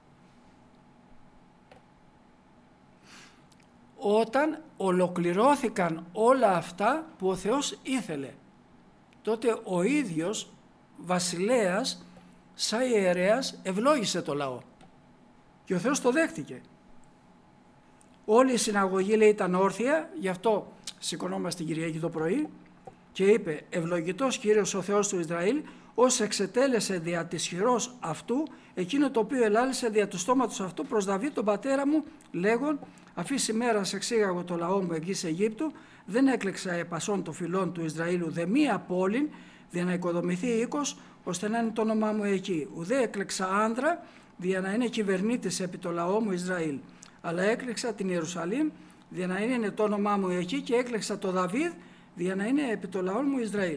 Όταν ολοκληρώθηκαν όλα αυτά που ο Θεός ήθελε. Τότε ο ίδιος βασιλέας σαν ιερέας ευλόγησε το λαό. Και ο Θεός το δέχτηκε. Όλη η συναγωγή, λέει, ήταν όρθια, γι' αυτό σηκωνόμαστε την Κυριακή το πρωί και είπε «Ευλογητός Κύριος ο Θεός του Ισραήλ, ως εξετέλεσε δια της χειρός αυτού, εκείνο το οποίο ελάλησε δια του στόματος αυτού προς Δαβίδ τον πατέρα μου, λέγον, αφής ημέρας εξήγαγω το λαό μου εγγύς Αιγύπτου, δεν έκλεξα επασών των φυλών του Ισραήλ ουδέ μία πόλην, δια να οικοδομηθεί οίκος, ώστε να είναι το όνομά μου εκεί. Ουδέ έκλεξα άνδρα, δια να είναι κυβερνήτης επί το λαό μου Ισραήλ. Αλλά έκλεξα την Ιερουσαλήμ, δια να είναι το όνομά μου εκεί, και έκλεξα το Δαβίδ, δια να είναι επί το λαό μου Ισραήλ.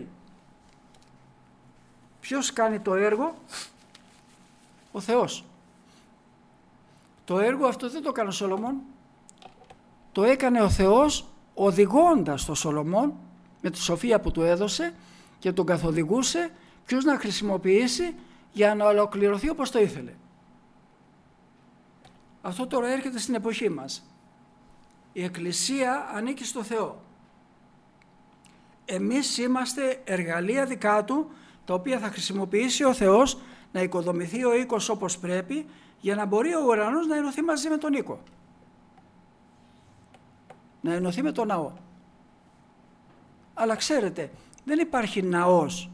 Ποιος κάνει το έργο? Ο Θεός. Το έργο αυτό δεν το έκανε ο Σολομών. Το έκανε ο Θεός οδηγώντας τον Σολομών με τη σοφία που του έδωσε και τον καθοδηγούσε ποιους να χρησιμοποιήσει για να ολοκληρωθεί όπως το ήθελε. Αυτό τώρα έρχεται στην εποχή μας. Η Εκκλησία ανήκει στο Θεό. Εμείς είμαστε εργαλεία δικά Του, τα οποία θα χρησιμοποιήσει ο Θεός να οικοδομηθεί ο οίκος όπως πρέπει, για να μπορεί ο ουρανός να ενωθεί μαζί με τον οίκο. Να ενωθεί με τον ναό. Αλλά ξέρετε, δεν υπάρχει ναός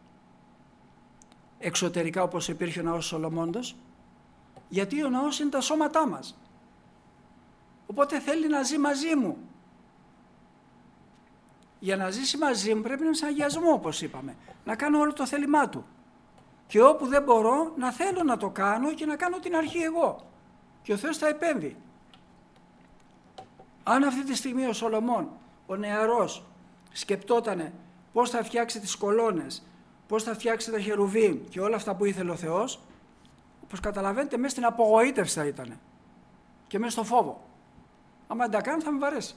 εξωτερικά όπως υπήρχε ο ναός Σολομώντος, γιατί ο ναός είναι τα σώματά μας. Οπότε θέλει να ζει μαζί μου. για να ζήσει μαζί μου πρέπει να είναι σαν αγιασμό, όπως είπαμε. Να κάνω όλο το θέλημά του. Και όπου δεν μπορώ να θέλω να το κάνω και να κάνω την αρχή εγώ. Και ο Θεός θα επέμβει. Αν αυτή τη στιγμή ο Σολομών, ο νεαρός, σκεπτότανε πώς θα φτιάξει τις κολόνες, πώς θα φτιάξει τα χερουβίμ και όλα αυτά που ήθελε ο Θεός, όπως καταλαβαίνετε μέσα στην απογοήτευση θα ήταν και μέσα στο φόβο. Άμα δεν τα κάνω θα με βαρέσει.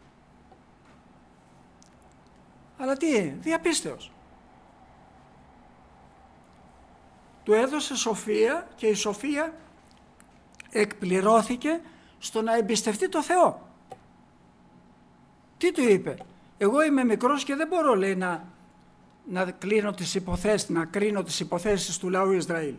Αλλά τι, διαπίστεως. Του έδωσε σοφία και η σοφία εκπληρώθηκε στο να εμπιστευτεί το Θεό. Τι του είπε? Εγώ είμαι μικρός και δεν μπορώ, λέει, να, να, κλείνω τις υποθέσεις, να κρίνω τις υποθέσεις του λαού Ισραήλ.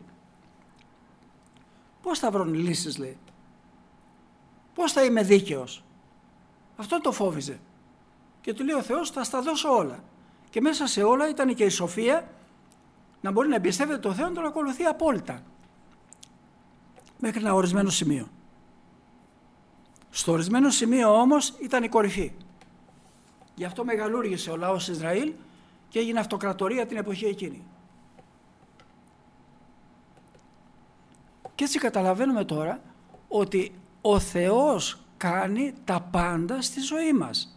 Πώς θα βρουν λύσεις, λέει? Πώς θα είμαι δίκαιος? Αυτό το φόβιζε. Και του λέει ο Θεός, θα στα δώσω όλα. Και μέσα σε όλα ήταν και η σοφία να μπορεί να εμπιστεύεται το Θεό, να τον ακολουθεί απόλυτα. Μέχρι ένα ορισμένο σημείο. Στο ορισμένο σημείο όμως ήταν η κορυφή. Γι' αυτό μεγαλούργησε ο λαός Ισραήλ και έγινε αυτοκρατορία την εποχή εκείνη. Και έτσι καταλαβαίνουμε τώρα ότι ο Θεός κάνει τα πάντα στη ζωή μας.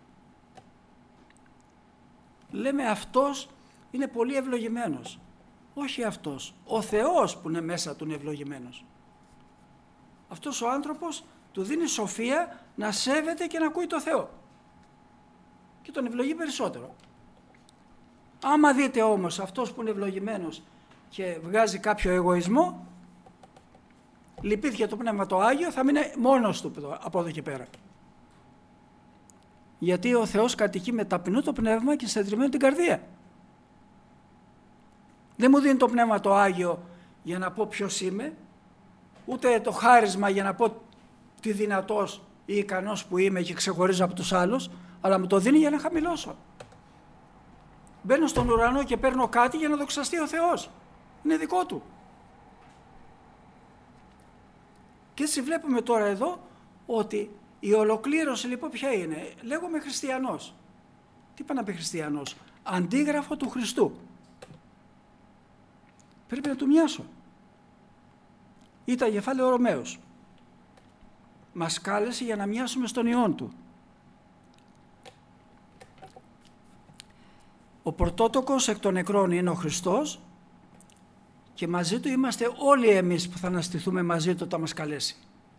Λέμε αυτός είναι πολύ ευλογημένος. Όχι αυτός. Ο Θεός που είναι μέσα του είναι ευλογημένος. Αυτός ο άνθρωπος του δίνει σοφία να σέβεται και να ακούει το Θεό. Και τον ευλογεί περισσότερο. Άμα δείτε όμως αυτός που είναι ευλογημένος και βγάζει κάποιο εγωισμό, λυπήθηκε το Πνεύμα το Άγιο, θα μείνει μόνος του από εδώ και πέρα. Γιατί ο Θεός κατοικεί με ταπεινό το πνεύμα και συντετριμμένη την καρδία. Δεν μου δίνει το Πνεύμα το Άγιο για να πω ποιος είμαι, ούτε το χάρισμα για να πω τι δυνατός ή ικανός που είμαι και ξεχωρίζω από τους άλλους, αλλά μου το δίνει για να χαμηλώσω. Μπαίνω στον ουρανό και παίρνω κάτι για να δοξαστεί ο Θεός. Είναι δικό του. Και έτσι βλέπουμε τώρα εδώ ότι η ολοκλήρωση λοιπόν ποια είναι? Λέγομαι χριστιανός. Τι είπα να πει χριστιανός? Αντίγραφο του Χριστού. Πρέπει να του μοιάσω. Ήταν κεφάλαιο Ρωμαίος. Μας κάλεσε για να μοιάσουμε στον Υιόν του. Ο πρωτότοκος εκ των νεκρών είναι ο Χριστός και μαζί του είμαστε όλοι εμείς που θα αναστηθούμε μαζί του όταν μας καλέσει.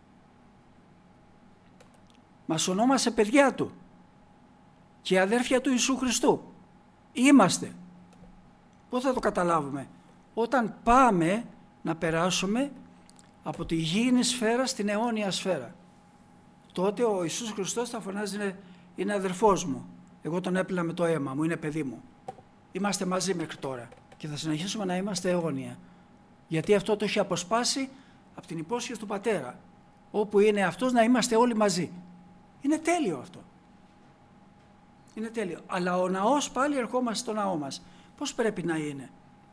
Μας ονόμασε παιδιά του και αδέρφια του Ιησού Χριστού. Είμαστε. Πώς θα το καταλάβουμε? Όταν πάμε να περάσουμε από τη γήινη σφαίρα στην αιώνια σφαίρα. Τότε ο Ιησούς Χριστός θα φωνάζει είναι, είναι αδερφός μου. Εγώ τον έπλυνα με το αίμα μου, είναι παιδί μου. Είμαστε μαζί μέχρι τώρα και θα συνεχίσουμε να είμαστε αιώνια. Γιατί αυτό το έχει αποσπάσει από την υπόσχεση του Πατέρα, όπου είναι αυτός να είμαστε όλοι μαζί. Είναι τέλειο αυτό. Είναι τέλειο. Αλλά ο ναός, πάλι ερχόμαστε στο ναό μας. Πώς πρέπει να είναι?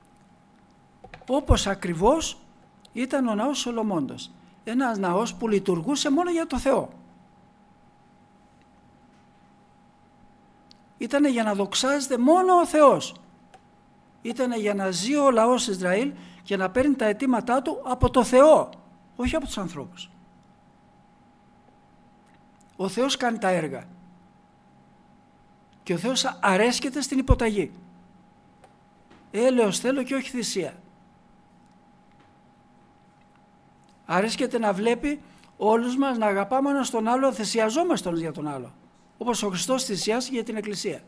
Όπως ακριβώς ήταν ο ναός Σολομώντος. Ένας ναός που λειτουργούσε μόνο για το Θεό. Ήτανε για να δοξάζεται μόνο ο Θεός. Ήτανε για να ζει ο λαός Ισραήλ και να παίρνει τα αιτήματά του από το Θεό, όχι από τους ανθρώπους. Ο Θεός κάνει τα έργα και ο Θεός αρέσκεται στην υποταγή. Έλεος θέλω και όχι θυσία. Αρέσκεται να βλέπει όλους μας να αγαπάμε ένας τον άλλο, θυσιαζόμαστε για τον άλλο. Όπως ο Χριστός θυσιάζει για την Εκκλησία.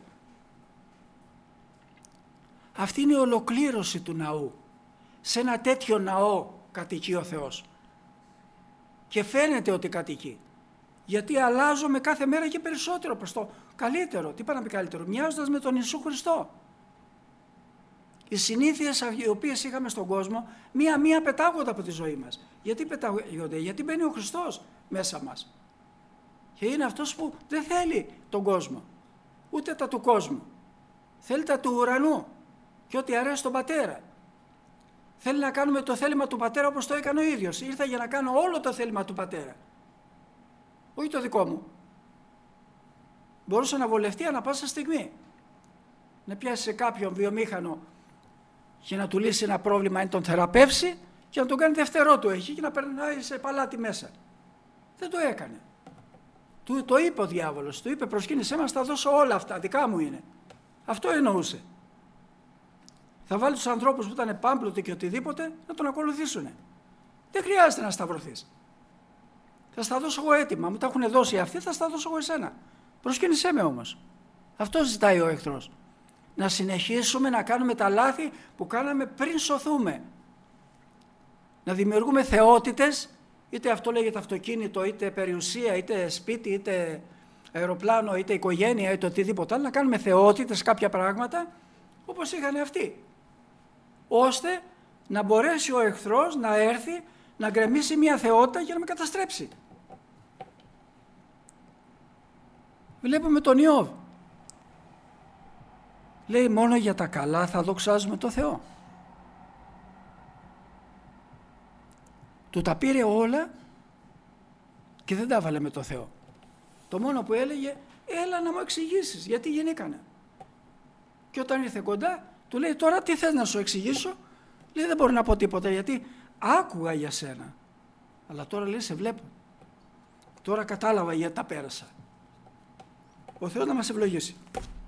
Αυτή είναι η ολοκλήρωση του ναού. Σε ένα τέτοιο ναό κατοικεί ο Θεός. Και φαίνεται ότι κατοικεί. Γιατί αλλάζουμε κάθε μέρα και περισσότερο προς το καλύτερο. Τι πάει να πει καλύτερο? Μοιάζοντας με τον Ιησού Χριστό. Οι συνήθειες οι οποίες είχαμε στον κόσμο, μία-μία πετάγονται από τη ζωή μας. Γιατί πετάγονται? Γιατί μπαίνει ο Χριστός μέσα μας. Και είναι αυτός που δεν θέλει τον κόσμο, ούτε τα του κόσμου. Θέλει τα του ουρανού και ό,τι αρέσει στον Πατέρα. Θέλει να κάνουμε το θέλημα του Πατέρα όπως το έκανε ο ίδιος. Ήρθα για να κάνω όλο το θέλημα του Πατέρα. Όχι το δικό μου. μπορούσε να βολευτεί ανά πάσα στιγμή. Να πιάσει σε κάποιον βιομήχανο και να του λύσει ένα πρόβλημα ή τον θεραπεύσει και να τον κάνει δευτερό του έχει και να περνάει σε παλάτι μέσα. Δεν το έκανε. Του το είπε ο διάβολος, του είπε προσκύνησέ μας, θα δώσω όλα αυτά, δικά μου είναι. Αυτό εννοούσε. Θα βάλει τους ανθρώπους που ήταν πάμπλωτοι και οτιδήποτε να τον ακολουθήσουν. Δεν χρειάζεται να σταυρωθείς. Θα στα δώσω εγώ έτοιμα, μου τα έχουν δώσει αυτοί, θα στα δώσω εγώ εσένα. Προσκύνησέ με όμως. Αυτό ζητάει ο εχθρός. Να συνεχίσουμε να κάνουμε τα λάθη που κάναμε πριν σωθούμε. Να δημιουργούμε θεότητες, είτε αυτό λέγεται αυτοκίνητο, είτε περιουσία, είτε σπίτι, είτε αεροπλάνο, είτε οικογένεια, είτε οτιδήποτε άλλο, να κάνουμε θεότητες κάποια πράγματα όπως είχαν αυτοί. Ώστε να μπορέσει ο εχθρός να έρθει να γκρεμίσει μια θεότητα για να με καταστρέψει. Βλέπουμε τον Ιώβ. Λέει μόνο για τα καλά θα δοξάζουμε το Θεό. Του τα πήρε όλα και δεν τα έβαλε με το Θεό. Το μόνο που έλεγε, έλα να μου εξηγήσεις γιατί γεννήκανε. Και όταν ήρθε κοντά, του λέει τώρα τι θες να σου εξηγήσω. Λέει δεν μπορώ να πω τίποτα γιατί άκουγα για σένα. Αλλά τώρα λέει σε βλέπω. Τώρα κατάλαβα γιατί τα πέρασα. Ο Θεός να μας ευλογήσει.